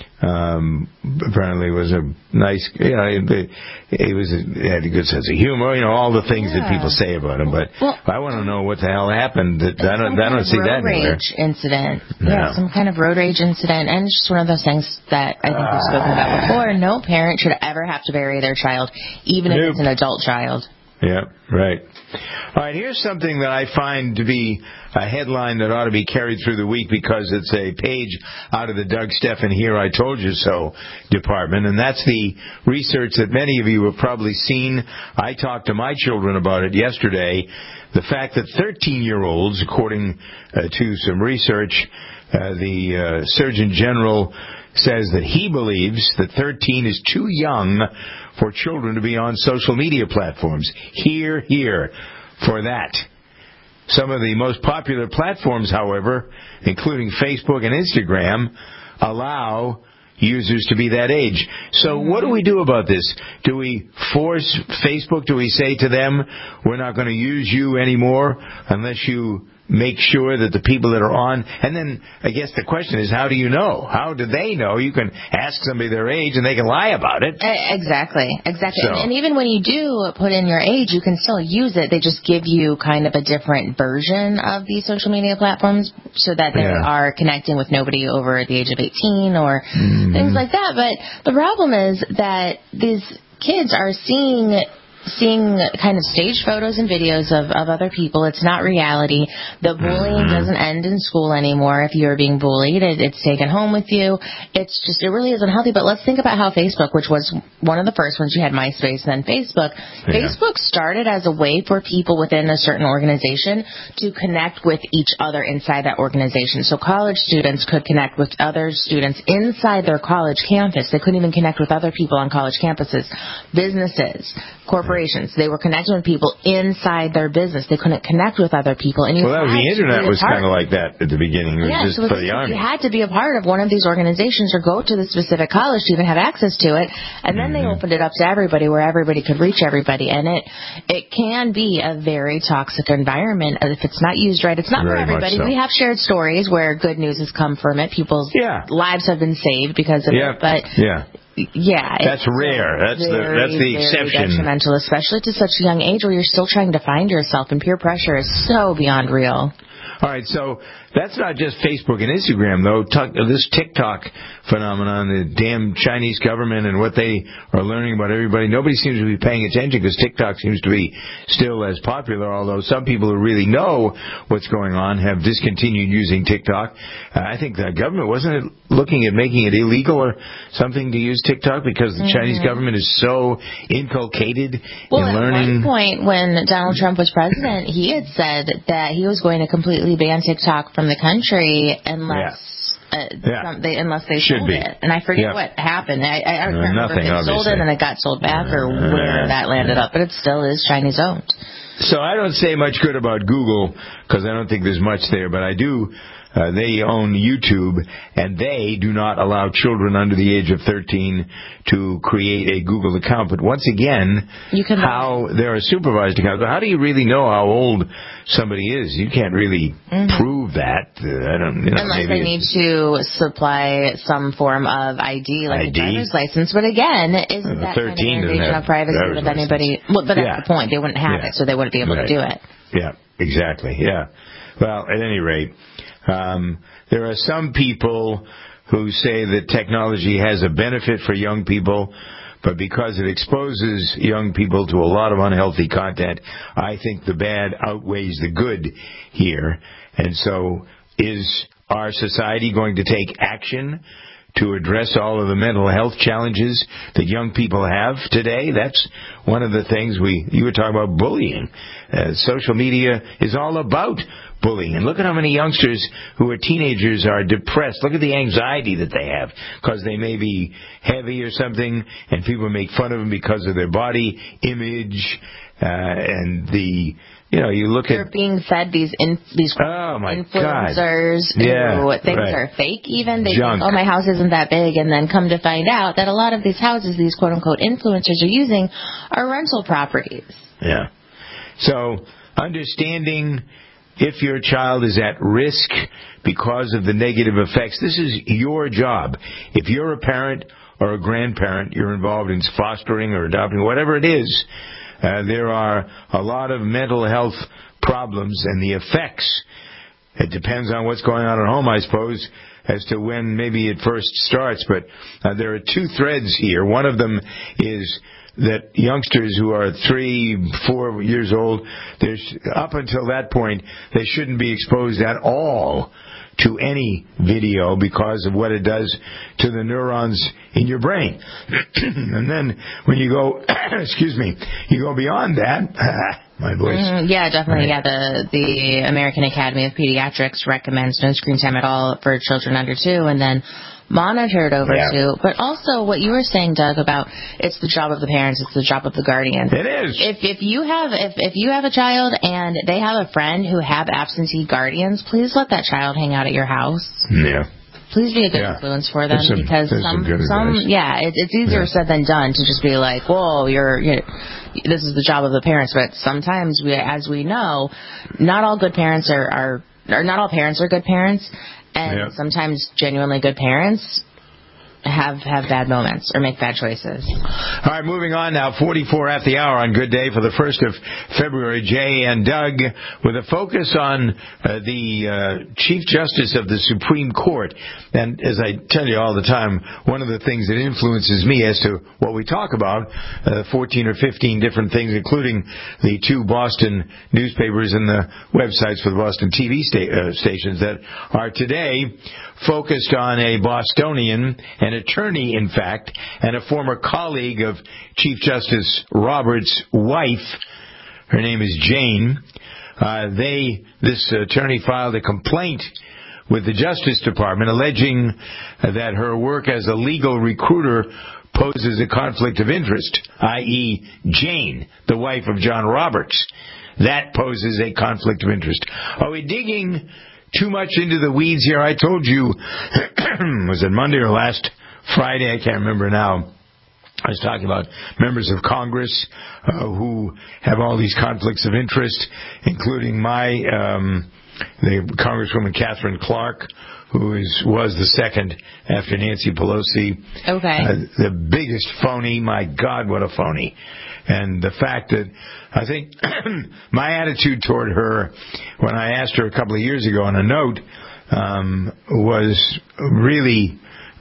um, apparently was a nice, you know, he, he was a, he had a good sense of humor, you know, all the things yeah. that people say about him. But well, I want to know what the hell happened. That I don't, I don't see that anywhere. Road rage incident. No. Yeah, some kind of road rage incident, and it's just one of those things that I think uh, we've spoken about before. No parent should ever have to bury their child, even nope. if it's an adult child. Yeah, right. All right, here's something that I find to be a headline that ought to be carried through the week because it's a page out of the Doug Stephan Here I Told You So department, and that's the research that many of you have probably seen. I talked to my children about it yesterday. The fact that thirteen-year-olds, according uh, to some research, uh, the uh, Surgeon General says that he believes that thirteen is too young for children to be on social media platforms. Hear, hear for that. Some of the most popular platforms, however, including Facebook and Instagram, allow users to be that age. So what do we do about this? Do we force Facebook? Do we say to them, we're not going to use you anymore unless you make sure that the people that are on, and then I guess the question is, how do you know? How do they know? You can ask somebody their age and they can lie about it. Exactly, exactly. So. And, and even when you do put in your age, you can still use it. They just give you kind of a different version of these social media platforms so that they yeah. are connecting with nobody over the age of eighteen or mm-hmm. things like that. But the problem is that these kids are seeing seeing kind of staged photos and videos of, of other people. It's not reality. The bullying doesn't end in school anymore. If you're being bullied, it, it's taken home with you. It's just, it really is unhealthy. But let's think about how Facebook, which was one of the first ones, you had MySpace and then Facebook. Yeah. Facebook started as a way for people within a certain organization to connect with each other inside that organization. So college students could connect with other students inside their college campus. They couldn't even connect with other people on college campuses. Businesses, corporations, they were connecting with people inside their business. They couldn't connect with other people. And you well, that was the internet was kind of like that at the beginning. It was yeah, just so for the army. You had to be a part of one of these organizations or go to the specific college to even have access to it. And then mm-hmm. they opened it up to everybody where everybody could reach everybody. And it it can be a very toxic environment if it's not used right. It's not very for everybody. So. We have shared stories where good news has come from it. People's yeah. lives have been saved because of yeah. it. But yeah. Yeah, that's rare. That's very, the that's the very exception. Detrimental, especially to such a young age where you're still trying to find yourself, and peer pressure is so beyond real. All right, so That's not just Facebook and Instagram, though. This TikTok phenomenon, the damn Chinese government and what they are learning about everybody, nobody seems to be paying attention because TikTok seems to be still as popular, although some people who really know what's going on have discontinued using TikTok. Uh, I think the government, wasn't it looking at making it illegal or something to use TikTok because the mm-hmm. Chinese government is so inculcated well, in learning? Well, at one point when Donald Trump was president, he had said that he was going to completely ban TikTok from the country unless yeah. uh, yeah. some, they, unless they Should sold be. it. And I forget yeah. what happened. I, I, I can't uh, remember if they sold it and it got sold back or uh, where that landed up, but it still is Chinese owned. So I don't say much good about Google because I don't think there's much there, but I do. Uh, they own YouTube, and they do not allow children under the age of thirteen to create a Google account. But once again, you can how there are supervised accounts. How do you really know how old somebody is? You can't really mm-hmm. prove that. Uh, I don't. You know, Unless maybe they need to supply some form of I D, like I D? a driver's license. But again, isn't that kind of invasion of privacy with anybody? Well, but that's yeah. the point. They wouldn't have yeah. it, so they wouldn't be able right. to do it. Yeah, exactly. Yeah. Well, at any rate. Um, there are some people who say that technology has a benefit for young people, but because it exposes young people to a lot of unhealthy content, I think the bad outweighs the good here. And so is our society going to take action to address all of the mental health challenges that young people have today? That's one of the things we, you were talking about bullying. Uh, social media is all about bullying. And look at how many youngsters who are teenagers are depressed. Look at the anxiety that they have because they may be heavy or something, and people make fun of them because of their body image uh, and the... You know, you look They're at... being fed these in, these oh my influencers God. Yeah, who think right. are fake even. They Junk. think, oh, my house isn't that big, and then come to find out that a lot of these houses these quote-unquote influencers are using are rental properties. Yeah. So, understanding if your child is at risk because of the negative effects, this is your job. If you're a parent or a grandparent, you're involved in fostering or adopting, whatever it is, Uh, there are a lot of mental health problems and the effects. It depends on what's going on at home, I suppose, as to when maybe it first starts. But uh, there are two threads here. One of them is that youngsters who are three, four years old, there's, up until that point, they shouldn't be exposed at all to any video because of what it does to the neurons in your brain. And then when you go, excuse me, you go beyond that, my voice. Mm, yeah, definitely. Right. Yeah, the the American Academy of Pediatrics recommends no screen time at all for children under two, and then monitored over yeah. to. But also what you were saying, Doug, about it's the job of the parents, it's the job of the guardian. It is. If if you have if if you have a child and they have a friend who have absentee guardians, please let that child hang out at your house. Yeah. Please be a good yeah. influence for them some, because some some, some yeah, it, it's easier yeah. said than done to just be like, whoa, you're, you're this is the job of the parents. But sometimes we, as we know, not all good parents are are or not all parents are good parents. And yeah. sometimes genuinely good parents have have bad moments or make bad choices. All right, moving on now. forty-four at the hour on Good Day for the first of February. Jay and Doug with a focus on uh, the uh, Chief Justice of the Supreme Court. And as I tell you all the time, one of the things that influences me as to what we talk about, uh, fourteen or fifteen different things, including the two Boston newspapers and the websites for the Boston T V sta- uh, stations that are today focused on a Bostonian, an attorney, in fact, and a former colleague of Chief Justice Roberts' wife. Her name is Jane. Uh, they, this attorney filed a complaint with the Justice Department alleging that her work as a legal recruiter poses a conflict of interest, that is. Jane, the wife of John Roberts. That poses a conflict of interest. Are we digging too much into the weeds here? I told you, was it Monday or last Friday? I can't remember now. I was talking about members of Congress uh, who have all these conflicts of interest, including my um, the Congresswoman Catherine Clark, who is was the second after Nancy Pelosi. Okay. Uh, the biggest phony. My God, what a phony. And the fact that I think my attitude toward her when I asked her a couple of years ago on a note um, was really,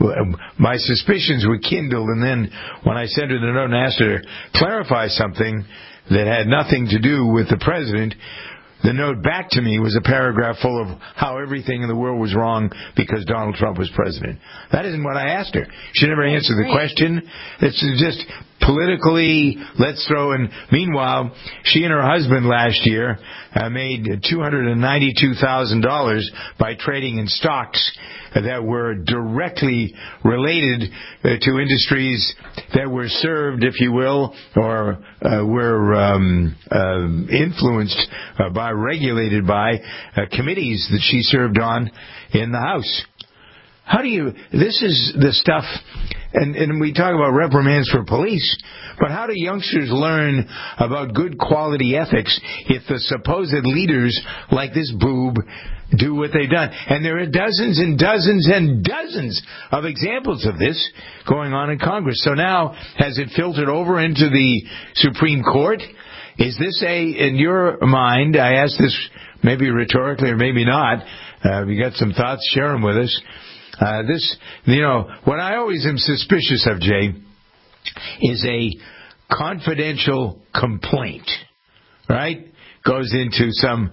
my suspicions were kindled. And then when I sent her the note and asked her to clarify something that had nothing to do with the president, the note back to me was a paragraph full of how everything in the world was wrong because Donald Trump was president. That isn't what I asked her. She never answered the question. It's just politically, let's throw in. Meanwhile, she and her husband last year uh, made two hundred ninety-two thousand dollars by trading in stocks that were directly related uh, to industries that were served, if you will, or uh, were um, uh, influenced uh, by, regulated by uh, committees that she served on in the House. How do you, this is the stuff, and, and we talk about reprimands for police, but how do youngsters learn about good quality ethics if the supposed leaders like this boob do what they've done? And there are dozens and dozens and dozens of examples of this going on in Congress. So now, has it filtered over into the Supreme Court? Is this a, in your mind, I ask this maybe rhetorically or maybe not, uh, you got some thoughts, share them with us. Uh, this, you know, what I always am suspicious of, Jay, is a confidential complaint, right? Goes into some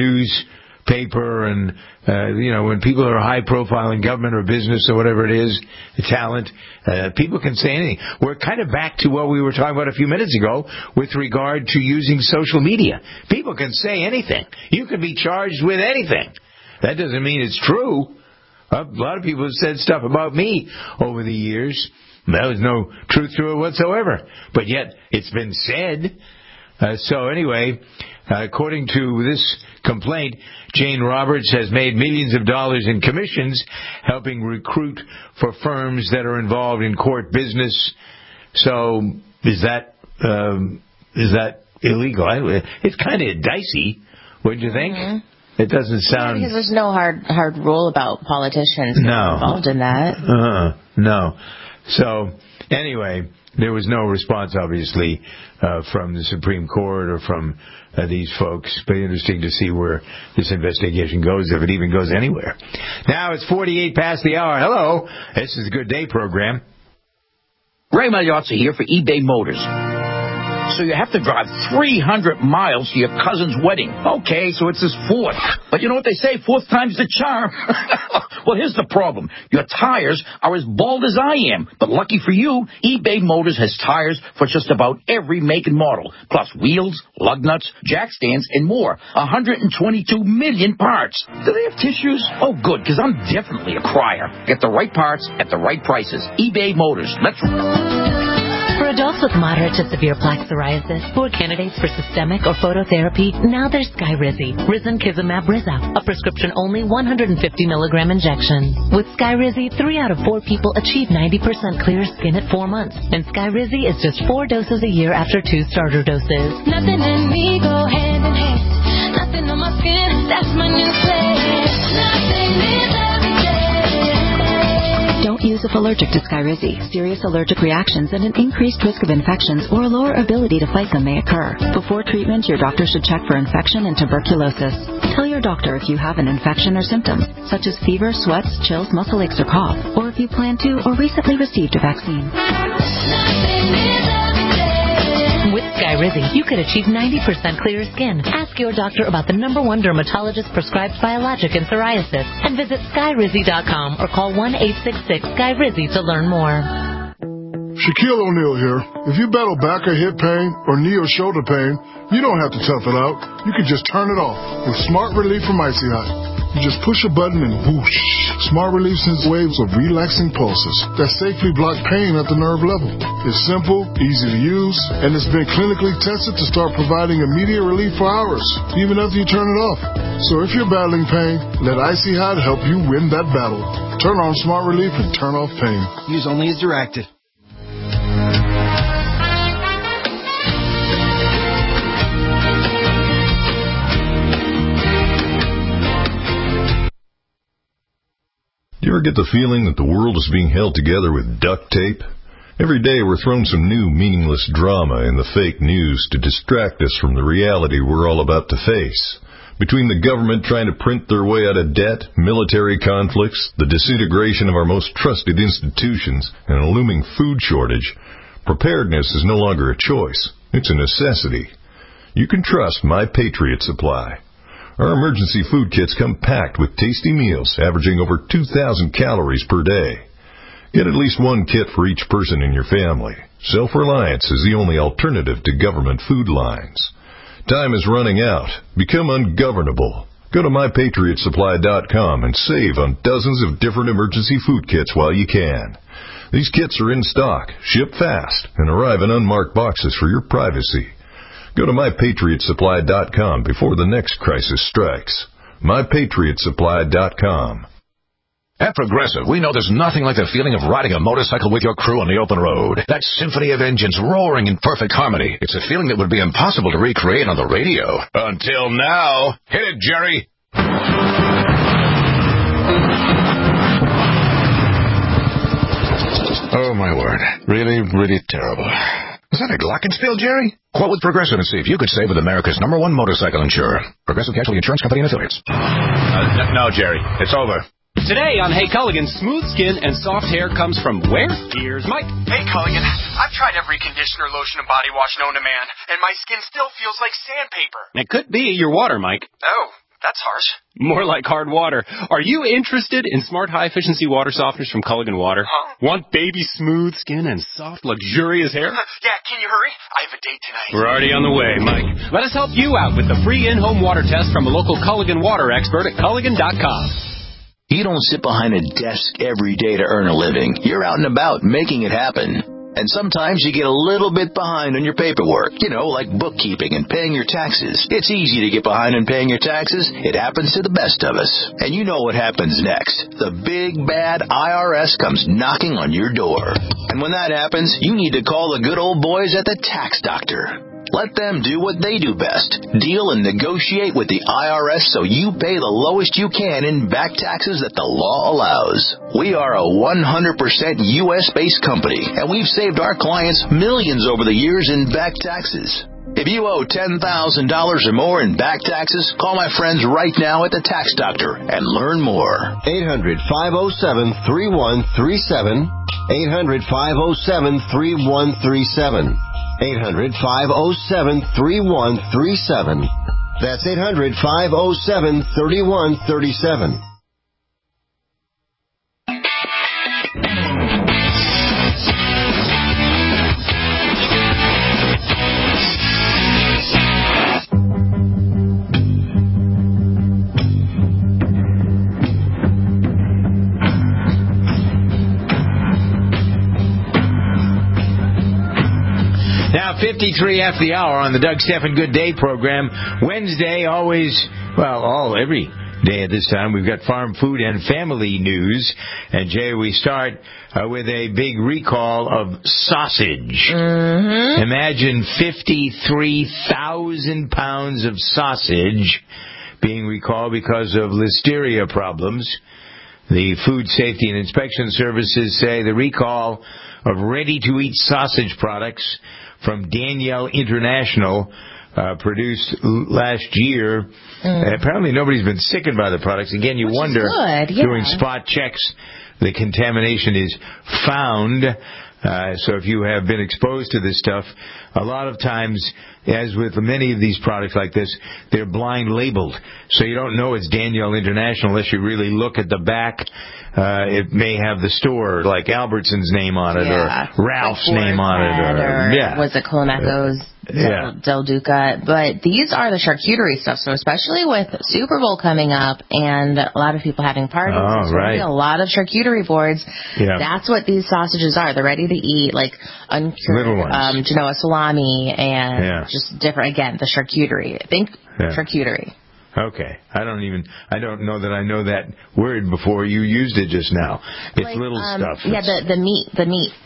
newspaper and, uh, you know, when people are high profile in government or business or whatever it is, the talent, uh, people can say anything. We're kind of back to what we were talking about a few minutes ago with regard to using social media. People can say anything. You can be charged with anything. That doesn't mean it's true. A lot of people have said stuff about me over the years. There was no truth to it whatsoever. But yet, it's been said. Uh, so anyway, uh, according to this complaint, Jane Roberts has made millions of dollars in commissions helping recruit for firms that are involved in court business. So is that um, is that illegal? I, it's kind of dicey, wouldn't you think? Mm-hmm. It doesn't sound... Yeah, because there's no hard hard rule about politicians no. involved in that. Uh, no. So, anyway, there was no response, obviously, uh, from the Supreme Court or from uh, these folks. But interesting to see where this investigation goes, if it even goes anywhere. Now it's forty-eight past the hour. Hello. This is a Good Day program. Ray Magliozzi here for eBay Motors. So you have to drive three hundred miles to your cousin's wedding. Okay, so it's his fourth. But you know what they say, fourth time's the charm. Well, here's the problem. Your tires are as bald as I am. But lucky for you, eBay Motors has tires for just about every make and model. Plus wheels, lug nuts, jack stands, and more. one hundred twenty-two million parts. Do they have tissues? Oh, good, because I'm definitely a crier. Get the right parts at the right prices. eBay Motors. Let's... For adults with moderate to severe plaque psoriasis who are candidates for systemic or phototherapy, now there's Skyrizi, Risankizumab Rizza, a prescription-only one hundred fifty milligram injection. With Skyrizi, three out of four people achieve ninety percent clear skin at four months, and Skyrizi is just four doses a year after two starter doses. Nothing in me go hand in hand. Nothing on my skin, that's my new place. Nothing is every day. Don't use if allergic to Skyrizi. Serious allergic reactions and an increased risk of infections or a lower ability to fight them may occur. Before treatment, your doctor should check for infection and tuberculosis. Tell your doctor if you have an infection or symptoms, such as fever, sweats, chills, muscle aches, or cough, or if you plan to or recently received a vaccine. With Skyrizi, you could achieve ninety percent clearer skin. Ask your doctor about the number one dermatologist-prescribed biologic in psoriasis and visit Skyrizi dot com or call one eight six six Skyrizi to learn more. Shaquille O'Neal here. If you battle back or hip pain or knee or shoulder pain, you don't have to tough it out. You can just turn it off with Smart Relief from Icy Hot. You just push a button and whoosh. Smart Relief sends waves of relaxing pulses that safely block pain at the nerve level. It's simple, easy to use, and it's been clinically tested to start providing immediate relief for hours, even after you turn it off. So if you're battling pain, let Icy Hot help you win that battle. Turn on Smart Relief and turn off pain. Use only as directed. You ever get the feeling that the world is being held together with duct tape? Every day we're thrown some new meaningless drama in the fake news to distract us from the reality we're all about to face. Between the government trying to print their way out of debt, military conflicts, the disintegration of our most trusted institutions, and a looming food shortage, preparedness is no longer a choice. It's a necessity. You can trust My Patriot Supply. Our emergency food kits come packed with tasty meals averaging over two thousand calories per day. Get at least one kit for each person in your family. Self-reliance is the only alternative to government food lines. Time is running out. Become ungovernable. Go to my patriot supply dot com and save on dozens of different emergency food kits while you can. These kits are in stock, ship fast, and arrive in unmarked boxes for your privacy. Go to my patriot supply dot com before the next crisis strikes. my patriot supply dot com. At Progressive, we know there's nothing like the feeling of riding a motorcycle with your crew on the open road. That symphony of engines roaring in perfect harmony. It's a feeling that would be impossible to recreate on the radio. Until now. Hit it, Jerry. Oh, my word. Really, really terrible. Is that a glockenspiel, Jerry? Quote with Progressive and see if you could save with America's number one motorcycle insurer. Progressive Casualty Insurance Company and Affiliates. Uh, no, Jerry. It's over. Today on Hey Culligan, smooth skin and soft hair comes from where? Here's Mike. Hey Culligan, I've tried every conditioner, lotion, and body wash known to man, and my skin still feels like sandpaper. It could be your water, Mike. Oh, that's harsh. More like hard water. Are you interested in smart high-efficiency water softeners from Culligan Water? Huh? Want baby smooth skin and soft, luxurious hair? Yeah, can you hurry? I have a date tonight. We're already on the way, Mike. Let us help you out with the free in-home water test from a local Culligan Water expert at Culligan dot com. You don't sit behind a desk every day to earn a living. You're out and about making it happen. And sometimes you get a little bit behind on your paperwork, you know, like bookkeeping and paying your taxes. It's easy to get behind on paying your taxes. It happens to the best of us. And you know what happens next. The big, bad I R S comes knocking on your door. And when that happens, you need to call the good old boys at the Tax Doctor. Let them do what they do best. Deal and negotiate with the I R S so you pay the lowest you can in back taxes that the law allows. We are a one hundred percent U S-based company, and we've saved our clients millions over the years in back taxes. If you owe ten thousand dollars or more in back taxes, call my friends right now at the Tax Doctor and learn more. eight hundred, five oh seven, three one three seven. eight hundred, five oh seven, three one three seven. eight hundred, five oh seven, three one three seven. That's eight hundred, five oh seven, three one three seven. fifty-three after the hour on the Doug Stephan Good Day program. Wednesday, always, well, all every day at this time, we've got farm, food, and family news. And, Jay, we start uh, with a big recall of sausage. Mm-hmm. Imagine fifty-three thousand pounds of sausage being recalled because of listeria problems. The Food Safety and Inspection Services say the recall of ready-to-eat sausage products from Danielle International, uh, produced l- last year. Mm. Apparently nobody's been sickened by the products. Again, you Which wonder, is good, yeah. during spot checks, the contamination is found. Uh, so if you have been exposed to this stuff, a lot of times, as with many of these products like this, they're blind labeled. So you don't know it's Danielle International unless you really look at the back. Uh, it may have the store, like Albertson's name on it, yeah. or Ralph's like name on it, or, or yeah. was it Colomeco's yeah. Del, Del Duca? But these are the charcuterie stuff. So especially with Super Bowl coming up and a lot of people having parties, oh, there's right. a lot of charcuterie boards. Yeah. That's what these sausages are. They're ready to eat, like uncured um, Genoa salami and yeah. just different. Again, the charcuterie. Think yeah. charcuterie. Okay. I don't even, I don't know that I know that word before you used it just now. It's like, little um, stuff. Yeah, the, the meat, the meat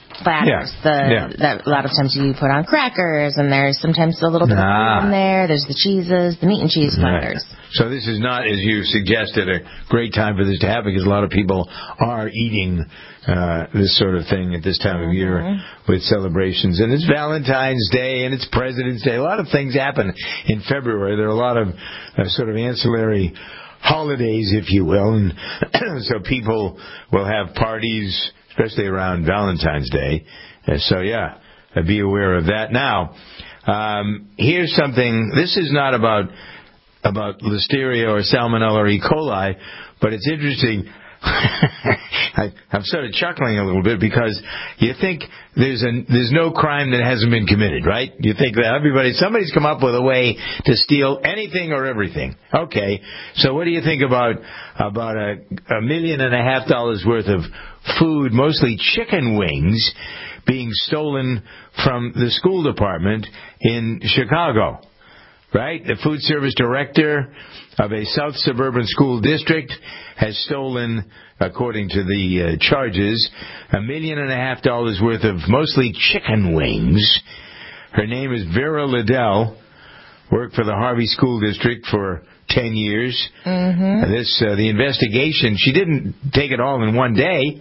platters. Yeah. The Yeah. that a lot of times you put on crackers, and there's sometimes a little bit Ah. of food in there. There's the cheeses, the meat and cheese platters. Right. So this is not, as you suggested, a great time for this to happen because a lot of people are eating uh, this sort of thing at this time of year Mm-hmm. with celebrations. And it's Valentine's Day and it's President's Day. A lot of things happen in February. There are a lot of uh, sort of ancillary holidays, if you will, and so people will have parties, especially around Valentine's Day. Uh, so, yeah, uh, be aware of that. Now, um, here's something. This is not about about Listeria or Salmonella or E. coli, but it's interesting. I, I'm sort of chuckling a little bit because you think there's a, there's no crime that hasn't been committed, right? You think that everybody, somebody's come up with a way to steal anything or everything. Okay, so what do you think about about a, a million and a half dollars worth of food, mostly chicken wings, being stolen from the school department in Chicago? Right? The food service director of a South Suburban school district has stolen, according to the uh, charges, a million and a half dollars worth of mostly chicken wings. Her name is Vera Liddell, worked for the Harvey School District for ten years. Mm-hmm. This uh, the investigation, she didn't take it all in one day.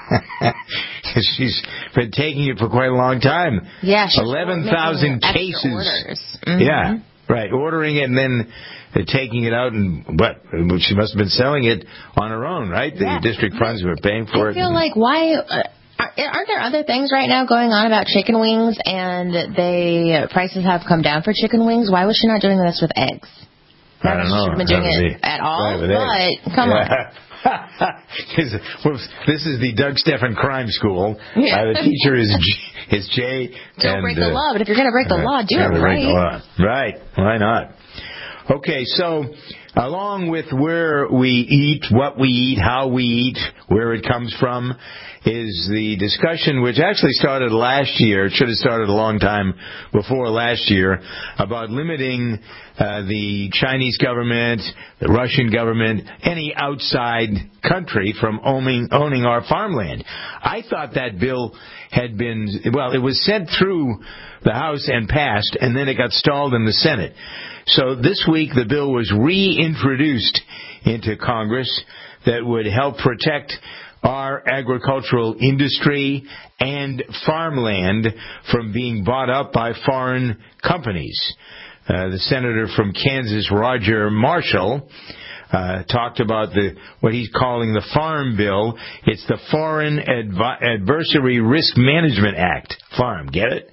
She's been taking it for quite a long time. Yeah, she's eleven thousand making extra cases. orders. Mm-hmm. Yeah. Right, ordering it and then uh, taking it out, and what? She must have been selling it on her own, right? The Yeah. district funds were paying for I it. feel like why uh, are, aren't there other things right now going on about chicken wings, and they prices have come down for chicken wings? Why was she not doing this with eggs? I don't know. She should have been doing That would it be- at all, that would but come yeah. on. Well, this is the Doug Steffen Crime School. Yeah. Uh, the teacher is J- is Jay. Don't and, break the uh, law, but if you're going to break the law, do gotta it break the right. law. Right. Why not? Okay, so along with where we eat, what we eat, how we eat, where it comes from, is the discussion which actually started last year. It should have started a long time before last year, about limiting uh, the Chinese government, the Russian government, any outside country from owning, owning our farmland. I thought that bill had been, well, it was sent through the House and passed, and then it got stalled in the Senate. So this week the bill was reintroduced into Congress that would help protect our agricultural industry and farmland from being bought up by foreign companies. Uh, the senator from Kansas, Roger Marshall, uh, talked about the what he's calling the Farm Bill. It's the Foreign Adv- Adversary Risk Management Act. Farm, get it?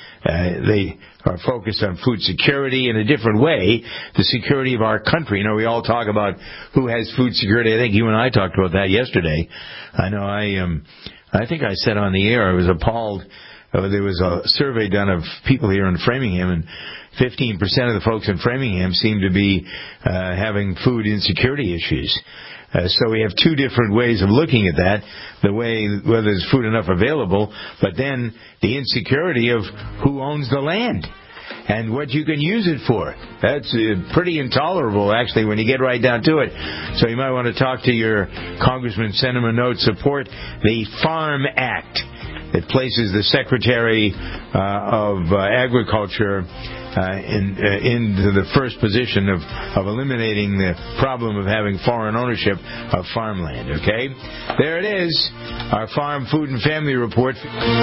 Uh, they are focused on food security in a different way, the security of our country. You know, we all talk about who has food security. I think you and I talked about that yesterday. I know I um, I think I said on the air, I was appalled. Uh, there was a survey done of people here in Framingham, and fifteen percent of the folks in Framingham seem to be uh, having food insecurity issues. Uh, so we have two different ways of looking at that, the way whether there's food enough available, but then the insecurity of who owns the land and what you can use it for. That's uh, pretty intolerable, actually, when you get right down to it. So you might want to talk to your congressman, send him a note, support the Farm Act that places the Secretary uh, of uh, Agriculture Uh, in, uh, into the first position of, of eliminating the problem of having foreign ownership of farmland, okay? There it is, our Farm, Food, and Family Report.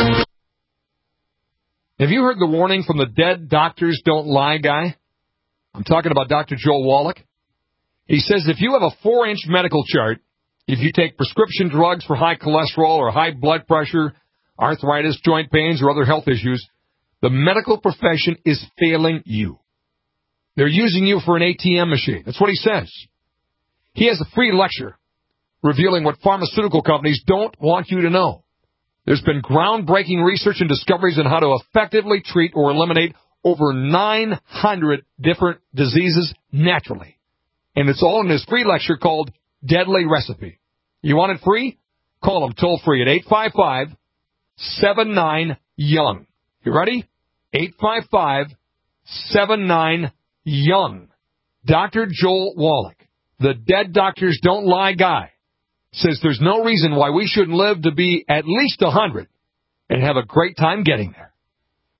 Have you heard the warning from the dead doctors don't lie guy? I'm talking about Doctor Joel Wallach. He says if you have a four-inch medical chart, if you take prescription drugs for high cholesterol or high blood pressure, arthritis, joint pains, or other health issues, the medical profession is failing you. They're using you for an A T M machine. That's what he says. He has a free lecture revealing what pharmaceutical companies don't want you to know. There's been groundbreaking research and discoveries on how to effectively treat or eliminate over nine hundred different diseases naturally. And it's all in his free lecture called Deadly Recipe. You want it free? Call him toll free at eight five five, seven nine, young. You ready? eight five five, seven nine, young. Doctor Joel Wallach, the Dead Doctors Don't Lie guy, says there's no reason why we shouldn't live to be at least one hundred and have a great time getting there.